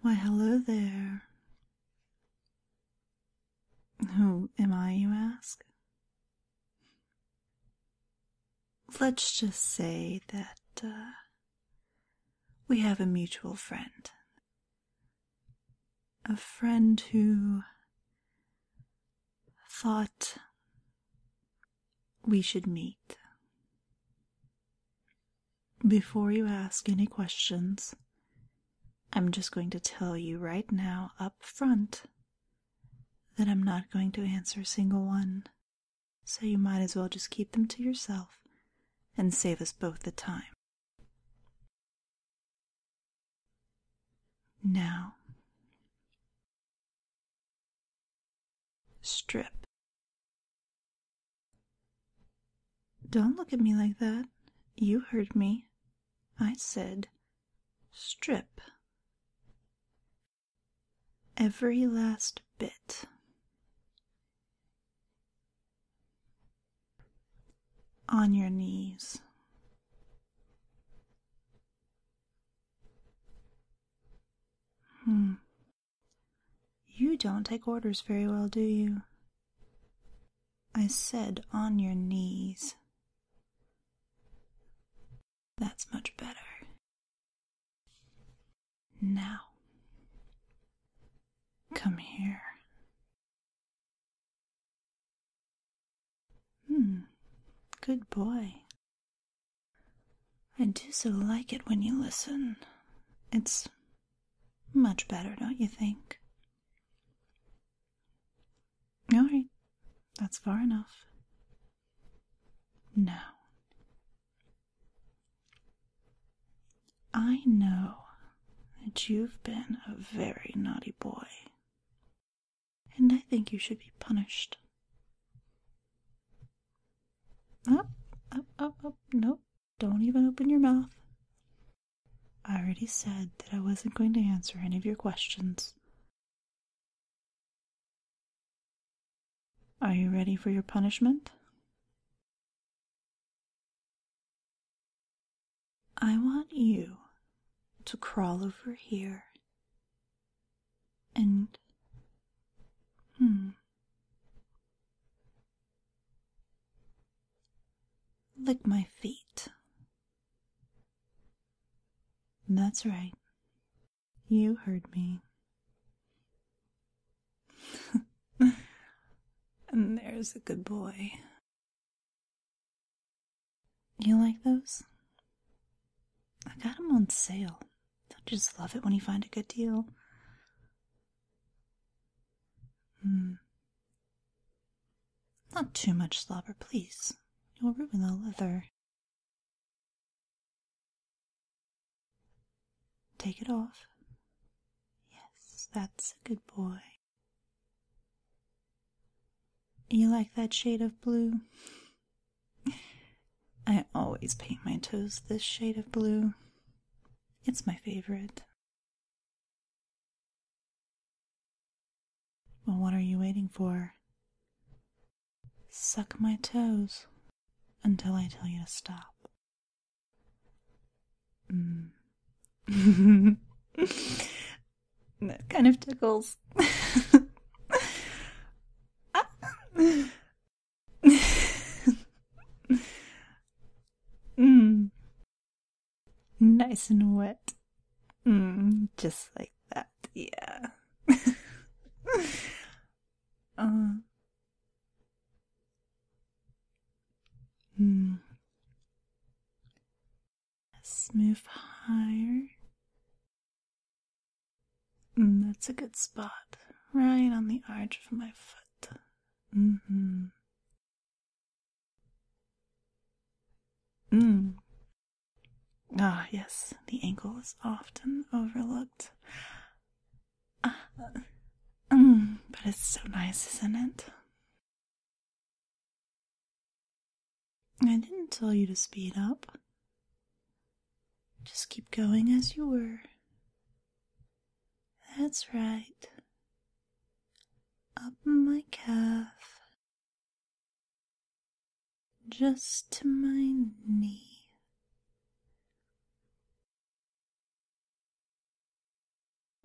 Why, hello there. Who am I, you ask? Let's just say that, we have a mutual friend. A friend who thought we should meet. Before you ask any questions, I'm just going to tell you right now up front that I'm not going to answer a single one, so you might as well just keep them to yourself and save us both the time. Now, strip. Don't look at me like that. You heard me. I said strip. Every last bit. On your knees. You don't take orders very well, do you? I said on your knees. That's much better. Now, come here. Good boy. I do so like it when you listen. It's much better, don't you think? Alright, that's far enough. Now, I know that you've been a very naughty boy, and I think you should be punished. Up, nope, don't even open your mouth. I already said that I wasn't going to answer any of your questions. Are you ready for your punishment? I want you to crawl over here and, lick my feet. That's right. You heard me. And there's a good boy. You like those? I got them on sale. Don't you just love it when you find a good deal? Not too much slobber, please. You'll ruin the leather. Take it off. Yes, that's a good boy. You like that shade of blue? I always paint my toes this shade of blue. It's my favorite. Well, what are you waiting for? Suck my toes until I tell you to stop. That kind of tickles. Nice and wet. Just like that, yeah. Move higher. That's a good spot. Right on the arch of my foot. Ah, yes, the ankle is often overlooked. But it's so nice, isn't it? I didn't tell you to speed up. Just keep going as you were. That's right. Up my calf. Just to my knee.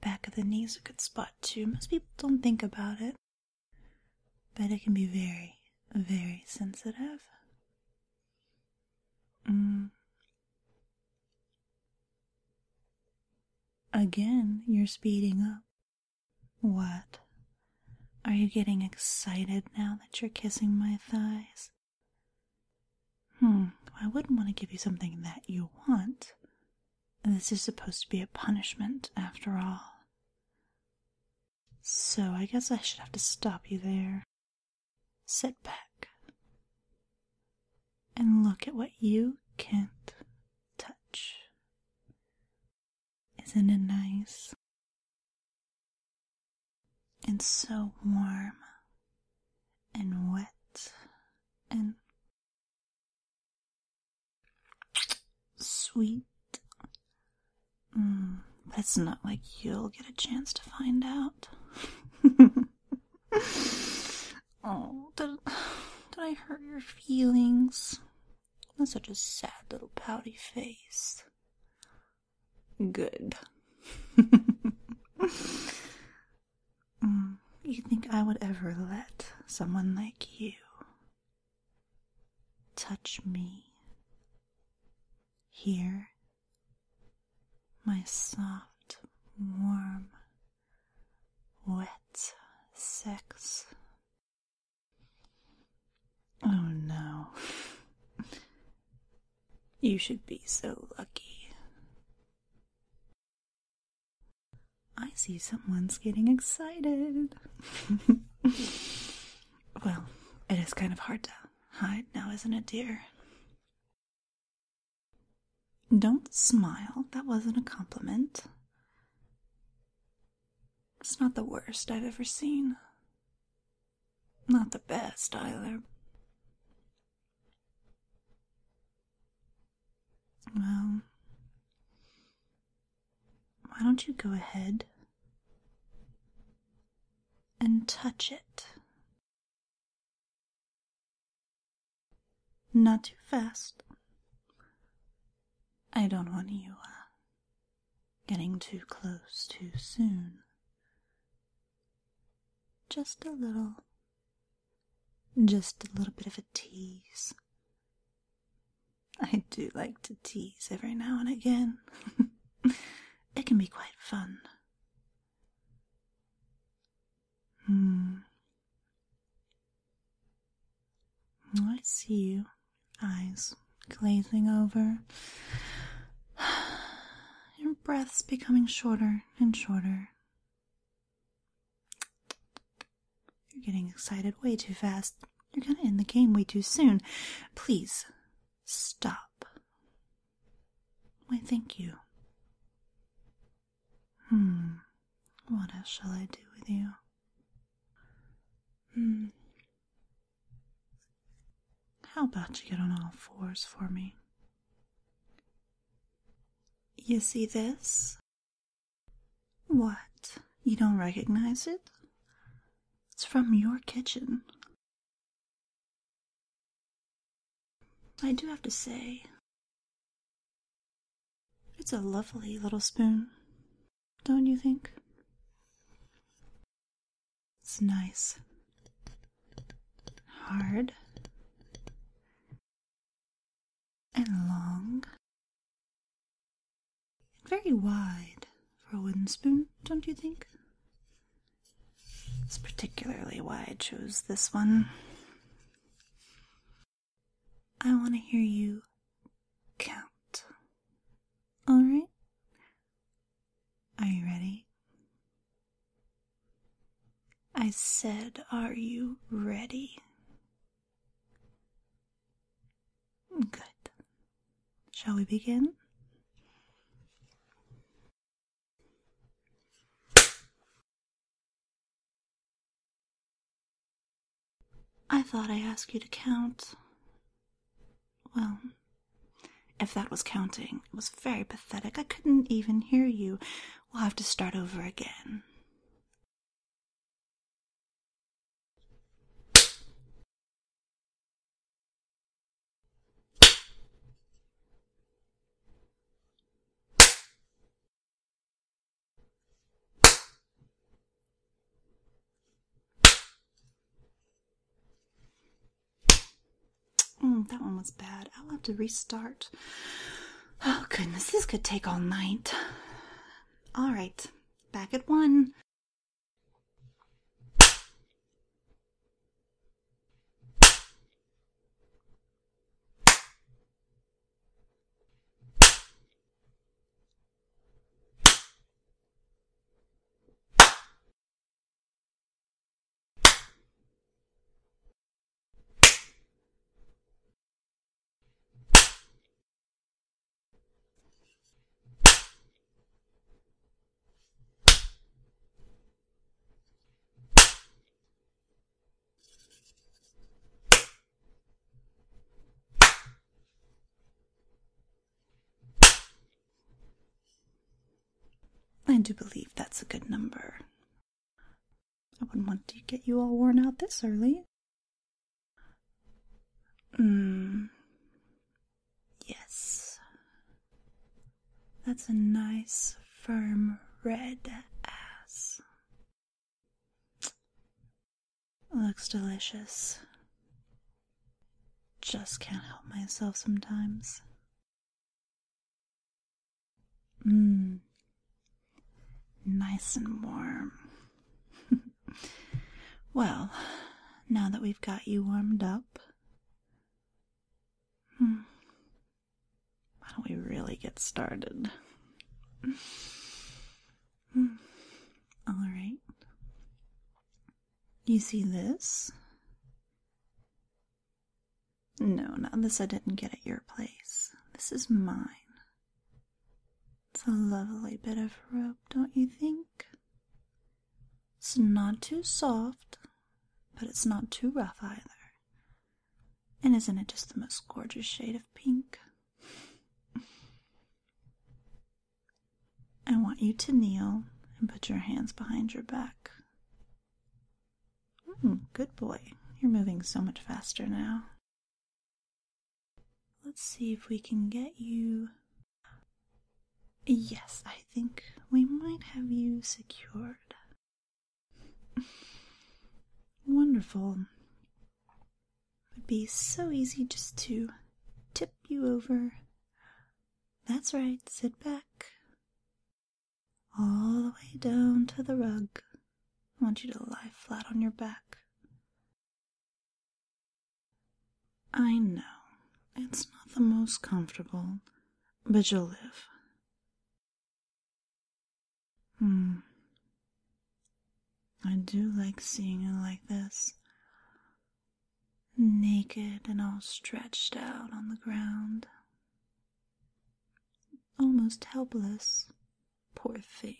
Back of the knee is a good spot too. Most people don't think about it, but it can be very, very sensitive. Again, you're speeding up. What? Are you getting excited now that you're kissing my thighs? I wouldn't want to give you something that you want. This is supposed to be a punishment, after all. So I guess I should have to stop you there. Sit back. And look at what you can't touch. Isn't it nice? It's so warm and wet and sweet. That's not like you'll get a chance to find out. Oh, did I hurt your feelings? That's such a sad little pouty face. Good. You think I would ever let someone like you touch me? Here? My soft, warm, wet sex. Oh no. You should be so lucky. I see someone's getting excited. Well, it is kind of hard to hide now, isn't it, dear? Don't smile. That wasn't a compliment. It's not the worst I've ever seen. Not the best, either. Well, why don't you go ahead and touch it? Not too fast. I don't want you getting too close too soon. Just a little bit of a tease. I do like to tease every now and again. It can be quite fun. I see you. Eyes glazing over. Your breath's becoming shorter and shorter. You're getting excited way too fast. You're gonna end the game way too soon. Please, stop. Why, thank you. What else shall I do with you? How about you get on all fours for me? You see this? What? You don't recognize it? It's from your kitchen. I do have to say, it's a lovely little spoon, don't you think? It's nice, hard, and long. Very wide for a wooden spoon, don't you think? It's particularly why I chose this one. I want to hear you count. Alright? Are you ready? I said, are you ready? Good. Shall we begin? I thought I asked you to count. Well, if that was counting, it was very pathetic. I couldn't even hear you. We'll have to start over again. that one was bad. I'll have to restart. Oh, goodness, this could take all night. All right, back at 1. I do believe that's a good number. I wouldn't want to get you all worn out this early. Yes. That's a nice, firm, red ass. Looks delicious. Just can't help myself sometimes. Nice and warm. Well, now that we've got you warmed up, why don't we really get started? Alright. You see this? No, this I didn't get at your place. This is mine. It's a lovely bit of rope, don't you think? It's not too soft, but it's not too rough either. And isn't it just the most gorgeous shade of pink? I want you to kneel and put your hands behind your back. Good boy. You're moving so much faster now. Let's see if we can get you... Yes, I think we might have you secured. Wonderful. It would be so easy just to tip you over. That's right, sit back. All the way down to the rug. I want you to lie flat on your back. I know, it's not the most comfortable, but you'll live. I do like seeing you like this. Naked and all stretched out on the ground. Almost helpless. Poor thing.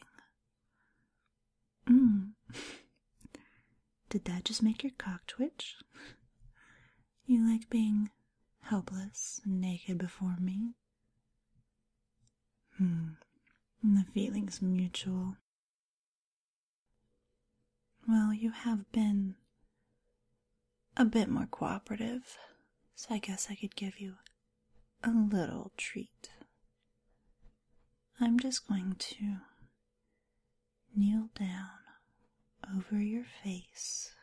Did that just make your cock twitch? You like being helpless and naked before me? The feeling's mutual. Well, you have been a bit more cooperative, so I guess I could give you a little treat. I'm just going to kneel down over your face.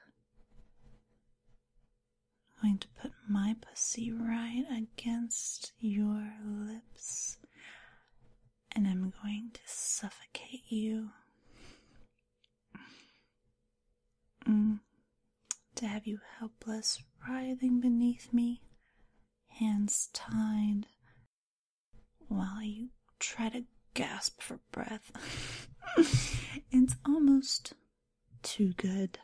I'm going to put my pussy right against your lips, and I'm going to suffocate you. To have you helpless, writhing beneath me, hands tied, while you try to gasp for breath. It's almost too good.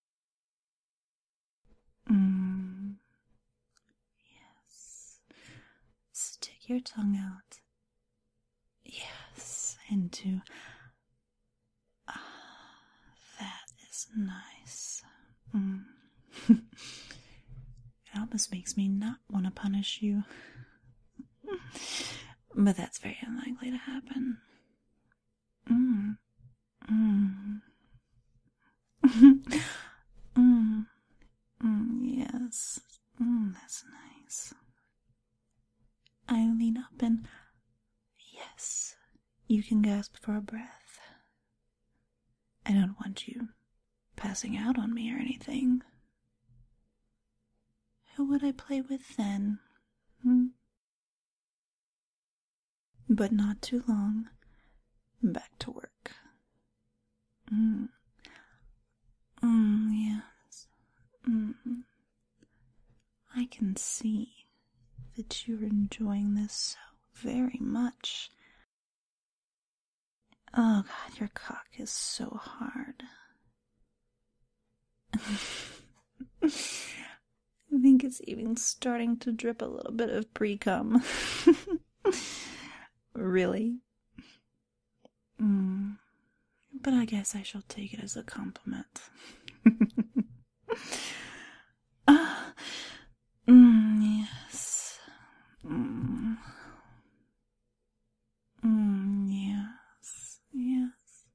Yes. Stick your tongue out. Yes, into... that is nice. It almost makes me not want to punish you. But that's very unlikely to happen. Yes. That's nice. I lean up and... Yes, you can gasp for a breath. I don't want you passing out on me or anything. Who would I play with then? But not too long. Back to work. Yes. I can see that you're enjoying this so very much. Oh God, your cock is so hard. I think it's even starting to drip a little bit of pre-cum. Really? But I guess I shall take it as a compliment. Yes. Yes. Yes.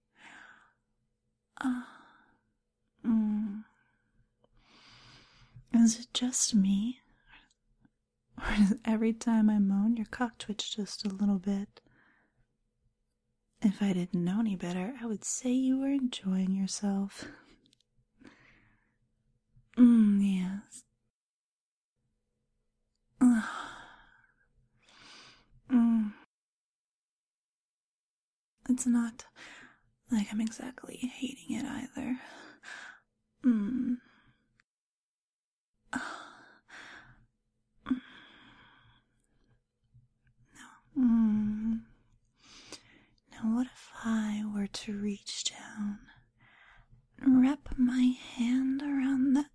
Is it just me? Or does every time I moan, your cock twitch just a little bit? If I didn't know any better, I would say you were enjoying yourself. Yes. It's not like I'm exactly hating it either. No. Now what if I were to reach down and wrap my hand around that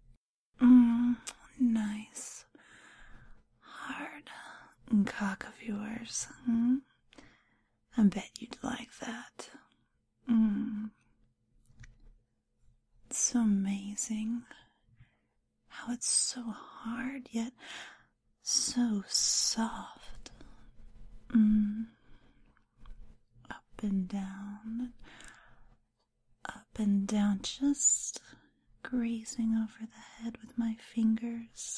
nice hard cock of yours? I bet you'd like that. It's so amazing how it's so hard yet so soft. Up and down, just grazing over the head with my fingers.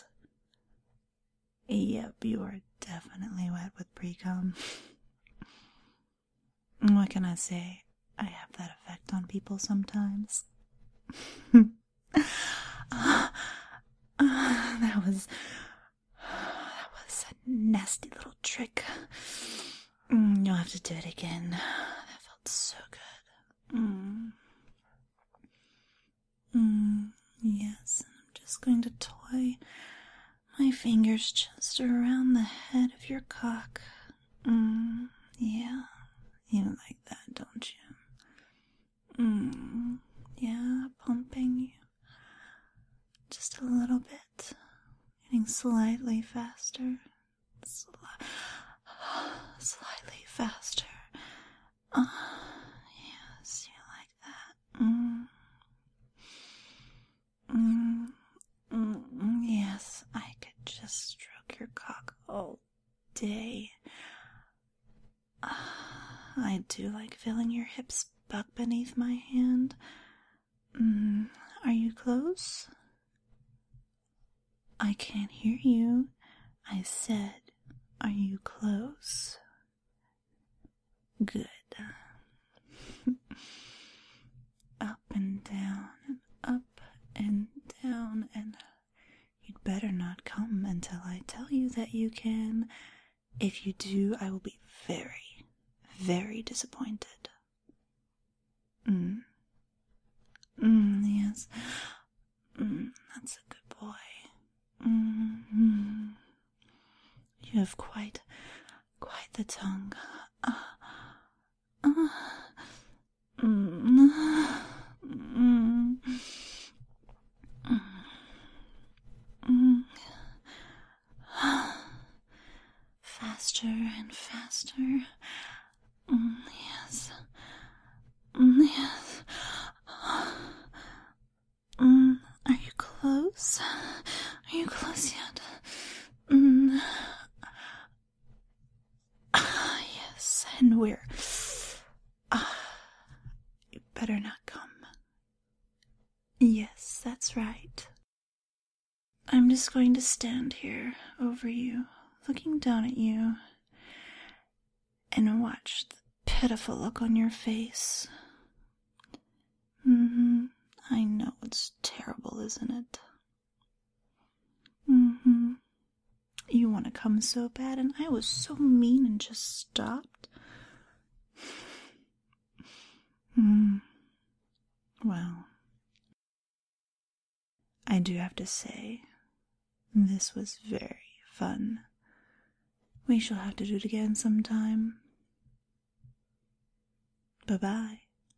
Yep, you are definitely wet with pre-cum. What can I say? I have that effect on people sometimes. That was a nasty little trick. You'll have to do it again. That felt so good. Yes, I'm just going to toy my fingers just around the head of your cock. Yeah, you like that, don't you? Yeah, pumping you just a little bit, getting slightly faster, slightly faster. Yes, you like that. Yes, I could just stroke your cock all day. I do like feeling your hips buck beneath my hand. Are you close? I can't hear you. I said, are you close? Good. Up and down, and up and down, and you'd better not come until I tell you that you can. If you do, I will be very, very disappointed. Yes. That's a good boy. You have quite the tongue. Faster and faster. Yes. Yes. Are you close? Are you close yet? Yes, and we're... you better not come. Yes, that's right. I'm just going to stand here over you, looking down at you, and watch the pitiful look on your face. I know it's terrible, isn't it? You want to come so bad, and I was so mean and just stopped. Well, I do have to say, this was very fun. We shall have to do it again sometime. Bye-bye.